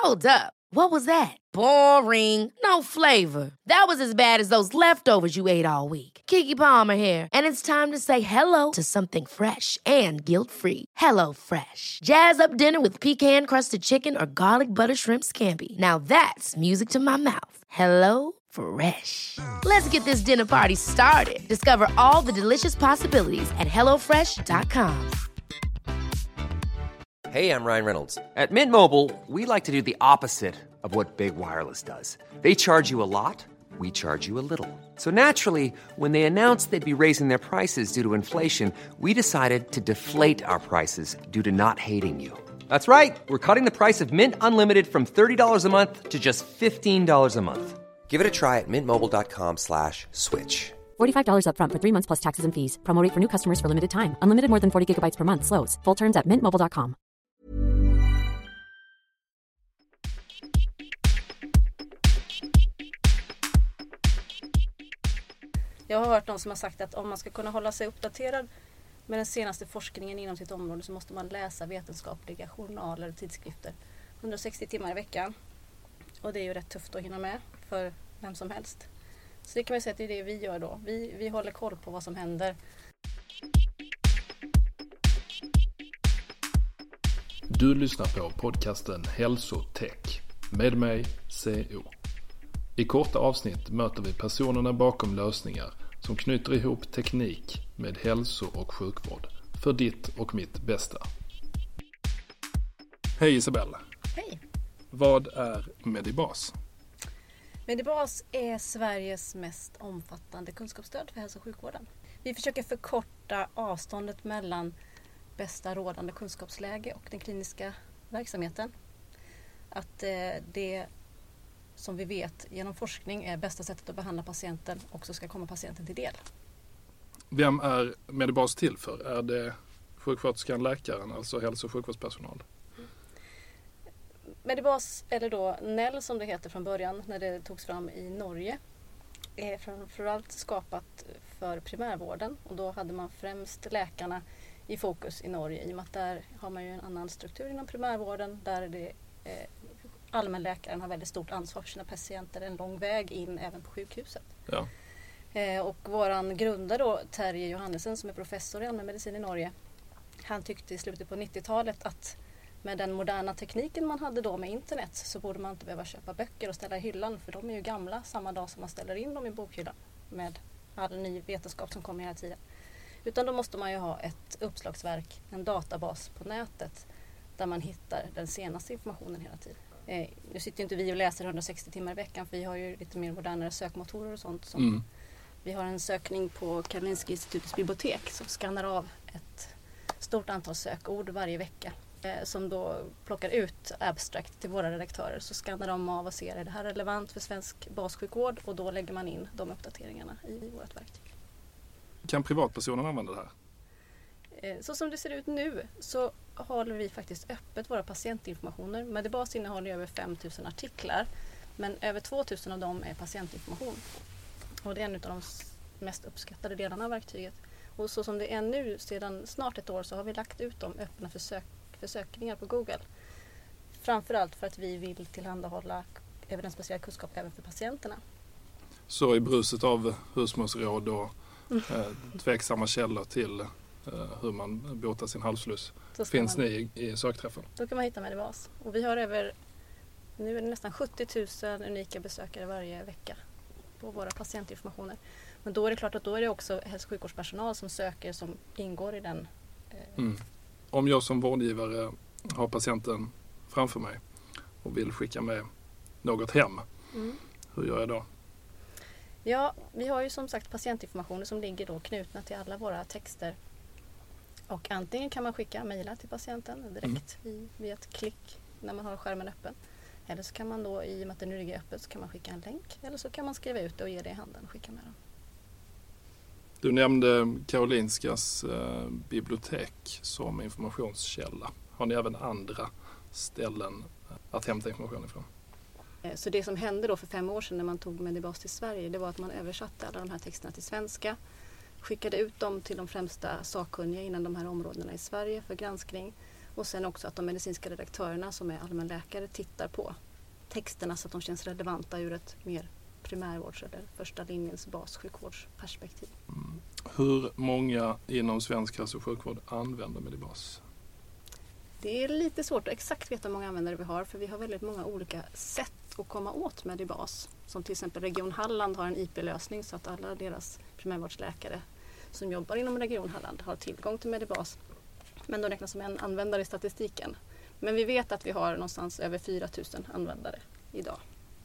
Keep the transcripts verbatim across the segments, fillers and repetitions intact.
Hold up. What was that? Boring. No flavor. That was as bad as those leftovers you ate all week. Keke Palmer here, and it's time to say hello to something fresh and guilt-free. Hello Fresh. Jazz up dinner with pecan-crusted chicken or garlic butter shrimp scampi. Now that's music to my mouth. Hello Fresh. Let's get this dinner party started. Discover all the delicious possibilities at hello fresh dot com. Hey, I'm Ryan Reynolds. At Mint Mobile, we like to do the opposite of what Big Wireless does. They charge you a lot, we charge you a little. So naturally, when they announced they'd be raising their prices due to inflation, we decided to deflate our prices due to not hating you. That's right. We're cutting the price of Mint Unlimited from thirty dollars a month to just fifteen dollars a month. Give it a try at mintmobile.com slash switch. forty-five dollars up front for three months plus taxes and fees. Promo rate for new customers for limited time. Unlimited more than forty gigabytes per month. Slows full terms at mint mobile dot com. Jag har hört någon som har sagt att om man ska kunna hålla sig uppdaterad med den senaste forskningen inom sitt område så måste man läsa vetenskapliga journaler och tidskrifter hundrasextio timmar i veckan. Och det är ju rätt tufft att hinna med för vem som helst. Så det kan man säga att det är det vi gör då. Vi, vi håller koll på vad som händer. Du lyssnar på podcasten Hälsotech med mig C O. I korta avsnitt möter vi personerna bakom lösningar som knyter ihop teknik med hälso- och sjukvård för ditt och mitt bästa. Hej Isabella. Hej. Vad är Medibas? Medibas är Sveriges mest omfattande kunskapsstöd för hälso- och sjukvården. Vi försöker förkorta avståndet mellan bästa rådande kunskapsläge och den kliniska verksamheten. Att eh, det som vi vet genom forskning är bästa sättet att behandla patienten också ska komma patienten till del. Vem är Medibas till för? Är det sjuksköterskan, läkaren, alltså hälso- och sjukvårdspersonal? Mm. Medibas, eller då N E L som det heter från början när det togs fram i Norge, är framförallt skapat för primärvården och då hade man främst läkarna i fokus i Norge i och med att där har man ju en annan struktur inom primärvården där det eh, allmänläkaren har väldigt stort ansvar för sina patienter en lång väg in även på sjukhuset. Ja. Eh, och våran grundare då, Terje Johannesen som är professor i allmänmedicin i Norge, han tyckte i slutet på nittiotalet att med den moderna tekniken man hade då med internet så borde man inte behöva köpa böcker och ställa i hyllan för de är ju gamla samma dag som man ställer in dem i bokhyllan med all ny vetenskap som kommer hela tiden. Utan då måste man ju ha ett uppslagsverk, en databas på nätet där man hittar den senaste informationen hela tiden. Eh, nu sitter inte vi och läser hundrasextio timmar i veckan för vi har ju lite mer modernare sökmotorer och sånt. Som Mm. Vi har en sökning på Karolinska institutets bibliotek som skannar av ett stort antal sökord varje vecka. Eh, som då plockar ut abstract till våra redaktörer så skannar de av och ser är det här relevant för svensk bassjukvård och då lägger man in de uppdateringarna i vårt verktyg. Kan privatpersoner använda det här? Eh, så som det ser ut nu så håller vi faktiskt öppet våra patientinformationer. Medibas innehåller över fem tusen artiklar men över två tusen av dem är patientinformation. Och det är en av de mest uppskattade delarna av verktyget. Och så som det är nu sedan snart ett år så har vi lagt ut dem öppna för, sök, för sökningar på Google. Framförallt för att vi vill tillhandahålla evidensbaserad kunskap även för patienterna. Så i bruset av husmorsråd och eh, tveksamma källor till eh, hur man botar sin halsfluss finns man, ni i, i sökträffen? Då kan man hitta Medibas. Och vi har över, nu är det nästan sjuttio tusen unika besökare varje vecka på våra patientinformationer. Men då är det klart att då är det också hälso- och sjukvårdspersonal som söker som ingår i den. Eh... Mm. Om jag som vårdgivare har patienten framför mig och vill skicka med något hem, mm. hur gör jag då? Ja, vi har ju som sagt patientinformationer som ligger då knutna till alla våra texter. Och antingen kan man skicka mejla till patienten direkt mm. via ett klick när man har skärmen öppen. Eller så kan man då, i och med att det nu ligger öppet, så kan man skicka en länk. Eller så kan man skriva ut det och ge det i handen och skicka med dem. Du nämnde Karolinskas eh, bibliotek som informationskälla. Har ni även andra ställen att hämta information ifrån? Så det som hände då för fem år sedan när man tog Medibas till Sverige, det var att man översatte alla de här texterna till svenska. Skickade ut dem till de främsta sakkunniga inom de här områdena i Sverige för granskning. Och sen också att de medicinska redaktörerna som är allmänläkare tittar på texterna så att de känns relevanta ur ett mer primärvårds- eller första linjens bassjukvårdsperspektiv. Mm. Hur många inom svensk hälso- och sjukvård använder Medibas? Det är lite svårt att exakt veta hur många användare vi har, för vi har väldigt många olika sätt att komma åt Medibas. Som till exempel Region Halland har en I P-lösning så att alla deras primärvårdsläkare som jobbar inom Region Halland har tillgång till Medibas. Men de räknas som en användare i statistiken. Men vi vet att vi har någonstans över fyra tusen användare idag.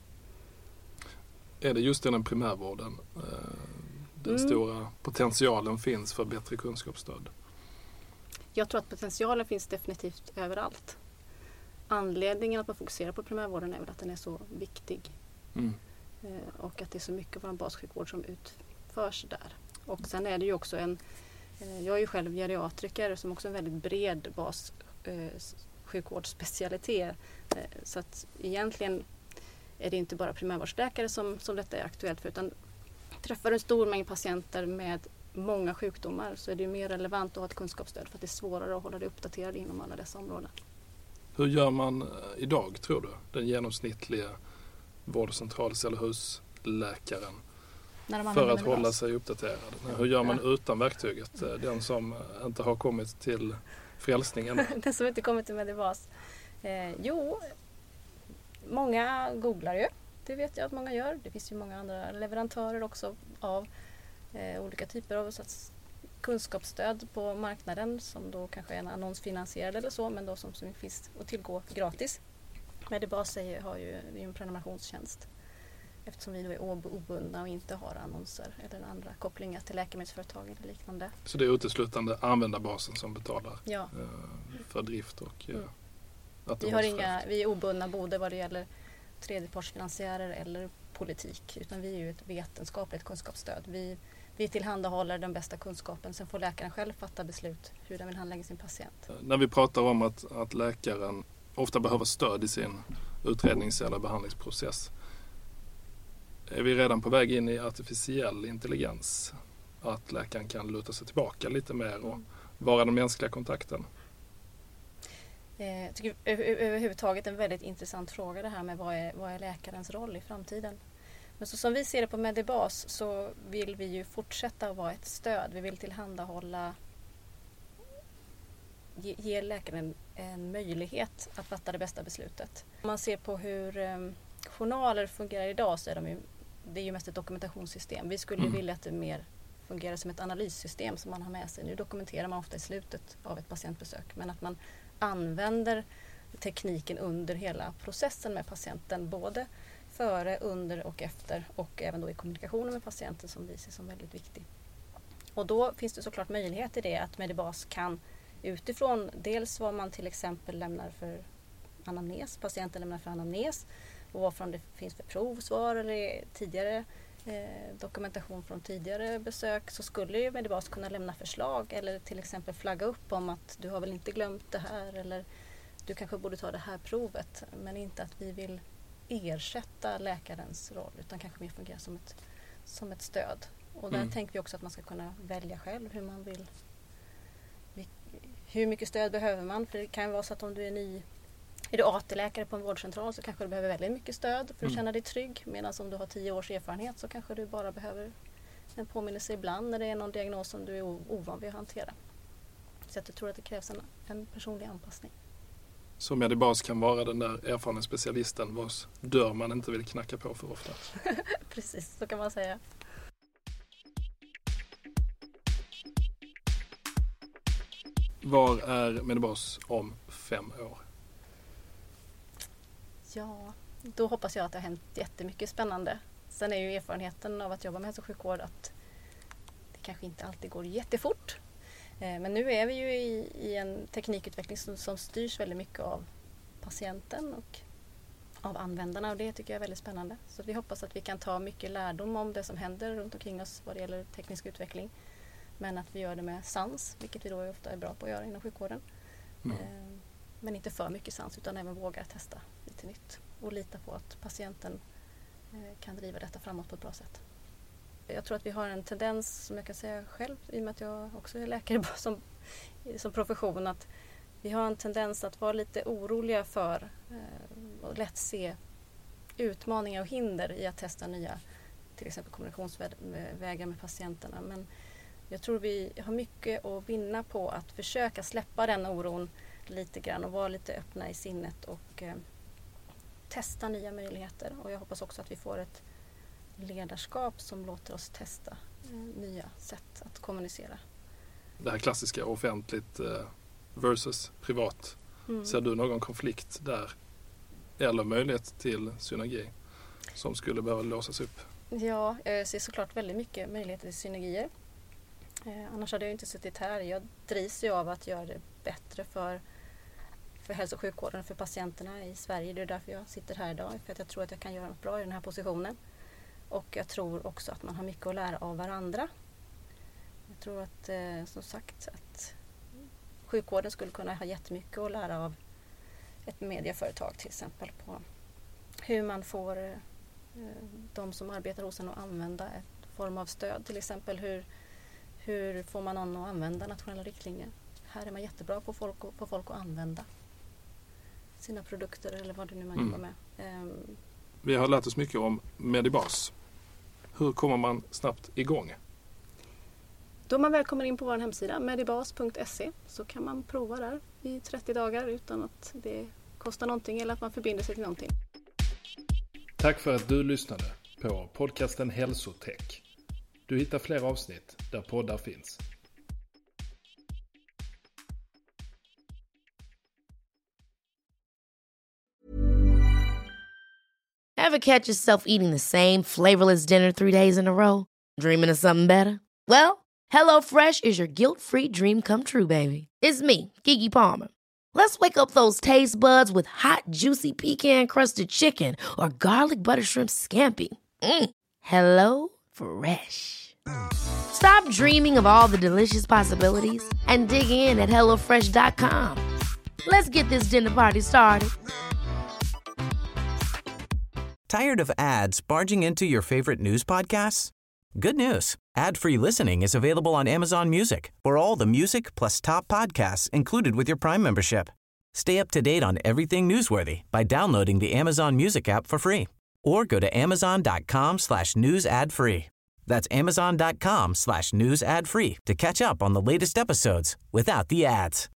Är det just den primärvården eh, den mm. stora potentialen finns för bättre kunskapsstöd? Jag tror att potentialen finns definitivt överallt. Anledningen att man fokuserar på primärvården är väl att den är så viktig. Mm. Eh, och att det är så mycket av vår bassjukvård som utförs där. Och sen är det ju också en, eh, jag är ju själv geriatriker som också är en väldigt bred bassjukvårdsspecialitet. Eh, eh, så att egentligen är det inte bara primärvårdsläkare som, som detta är aktuellt för, utan träffar en stor mängd patienter med många sjukdomar så är det mer relevant att ha ett kunskapsstöd för att det är svårare att hålla det uppdaterad inom alla dessa områden. Hur gör man idag, tror du, den genomsnittliga vårdcentrals- eller husläkaren för att hålla sig uppdaterad? Hur gör man ja. utan verktyget? Den som inte har kommit till frälsningen? Den som inte kommit till Medibas? Eh, jo, många googlar ju. Det vet jag att många gör. Det finns ju många andra leverantörer också av eh, olika typer av sorts kunskapsstöd på marknaden som då kanske är en annonsfinansierad eller så, men då som, som finns att tillgå gratis. Medibas säger, har ju, det är ju en prenumerationstjänst eftersom vi då är obundna och inte har annonser eller andra kopplingar till läkemedelsföretag eller liknande. Så det är uteslutande användarbasen som betalar ja. eh, för drift och eh, mm. att vi, har inga, vi är obundna både vad det gäller tredjepartsfinansiärer eller politik, utan vi är ju ett vetenskapligt kunskapsstöd. Vi, vi tillhandahåller den bästa kunskapen, sen får läkaren själv fatta beslut hur den vill handlägga sin patient. När vi pratar om att, att läkaren ofta behöver stöd i sin utrednings- eller behandlingsprocess, är vi redan på väg in i artificiell intelligens? Att läkaren kan luta sig tillbaka lite mer och vara den mänskliga kontakten? Jag tycker överhuvudtaget en väldigt intressant fråga det här med vad är, vad är läkarens roll i framtiden. Men så som vi ser det på Medibas så vill vi ju fortsätta vara ett stöd. Vi vill tillhandahålla, ge, ge läkaren en, en möjlighet att fatta det bästa beslutet. Om man ser på hur um, journaler fungerar idag så är de ju, det är ju mest ett dokumentationssystem. Vi skulle ju vilja att det mer fungerar som ett analyssystem som man har med sig. Nu dokumenterar man ofta i slutet av ett patientbesök, men att man använder tekniken under hela processen med patienten, både före, under och efter, och även då i kommunikationen med patienten som vi ser som väldigt viktig. Och då finns det såklart möjlighet i det att Medibas kan utifrån dels vad man till exempel lämnar för anamnes, patienten lämnar för anamnes och vad det finns för provsvar eller tidigare eh, dokumentation från tidigare besök, så skulle ju Medibas kunna lämna förslag eller till exempel flagga upp om att du har väl inte glömt det här eller du kanske borde ta det här provet, men inte att vi vill ersätta läkarens roll utan kanske mer fungera som ett, som ett stöd. Och där mm. tänker vi också att man ska kunna välja själv hur man vill. Hur mycket stöd behöver man? För det kan ju vara så att om du är ny, är du A T-läkare på en vårdcentral så kanske du behöver väldigt mycket stöd för att mm. känna dig trygg. Medan om du har tio års erfarenhet så kanske du bara behöver en påminnelse ibland när det är någon diagnos som du är ovan vid att hantera. Så att jag tror att det krävs en, en personlig anpassning. Så Medibas kan vara den där erfarna specialisten vars dörr man inte vill knacka på för ofta. Precis, så kan man säga. Var är Medibas om fem år? Ja, då hoppas jag att det har hänt jättemycket spännande. Sen är ju erfarenheten av att jobba med hälso- och sjukvård att det kanske inte alltid går jättefort. Men nu är vi ju i, i en teknikutveckling som, som styrs väldigt mycket av patienten och av användarna, och det tycker jag är väldigt spännande. Så vi hoppas att vi kan ta mycket lärdom om det som händer runt omkring oss vad det gäller teknisk utveckling. Men att vi gör det med sans, vilket vi då ofta är bra på att göra inom sjukvården. Mm. Men inte för mycket sans utan även våga testa lite nytt och lita på att patienten kan driva detta framåt på ett bra sätt. Jag tror att vi har en tendens, som jag kan säga själv, i och med att jag också är läkare som, som profession, att vi har en tendens att vara lite oroliga för eh, och lätt se utmaningar och hinder i att testa nya till exempel kommunikationsvägar med patienterna. Men jag tror vi har mycket att vinna på att försöka släppa den oron lite grann och vara lite öppna i sinnet och eh, testa nya möjligheter. Och jag hoppas också att vi får ett ledarskap som låter oss testa eh, nya sätt att kommunicera. Det här klassiska offentligt eh, versus privat. Mm. Ser du någon konflikt där? Eller möjlighet till synergi som skulle behöva låsas upp? Ja, jag ser såklart väldigt mycket möjligheter till synergier. Eh, annars hade jag inte suttit här. Jag drivs ju av att göra det bättre för, för hälso- och sjukvården och för patienterna i Sverige. Det är därför jag sitter här idag. För att jag tror att jag kan göra något bra i den här positionen. Och jag tror också att man har mycket att lära av varandra. Jag tror att, eh, som sagt, att sjukvården skulle kunna ha jättemycket att lära av ett medieföretag till exempel på hur man får eh, de som arbetar hos en att använda en form av stöd. Till exempel hur, hur får man någon att använda nationella riktlinjer. Här är man jättebra på folk, på folk att använda sina produkter eller vad det nu man mm. jobbar med. Um, Vi har lärt oss mycket om Medibas. Hur kommer man snabbt igång? Då man väl kommer in på vår hemsida medibas punkt se så kan man prova där i trettio dagar utan att det kostar någonting eller att man förbinder sig till någonting. Tack för att du lyssnade på podcasten Hälsotech. Du hittar fler avsnitt där poddar finns. Ever catch yourself eating the same flavorless dinner three days in a row? Dreaming of something better? Well, HelloFresh is your guilt-free dream come true, baby. It's me, Keke Palmer. Let's wake up those taste buds with hot, juicy pecan-crusted chicken or garlic butter shrimp scampi. Mm. Hello Fresh. Stop dreaming of all the delicious possibilities and dig in at hello fresh dot com. Let's get this dinner party started. Tired of ads barging into your favorite news podcasts? Good news. Ad-free listening is available on Amazon Music for all the music plus top podcasts included with your Prime membership. Stay up to date on everything newsworthy by downloading the Amazon Music app for free or go to amazon.com slash news ad free. That's amazon.com slash news ad free to catch up on the latest episodes without the ads.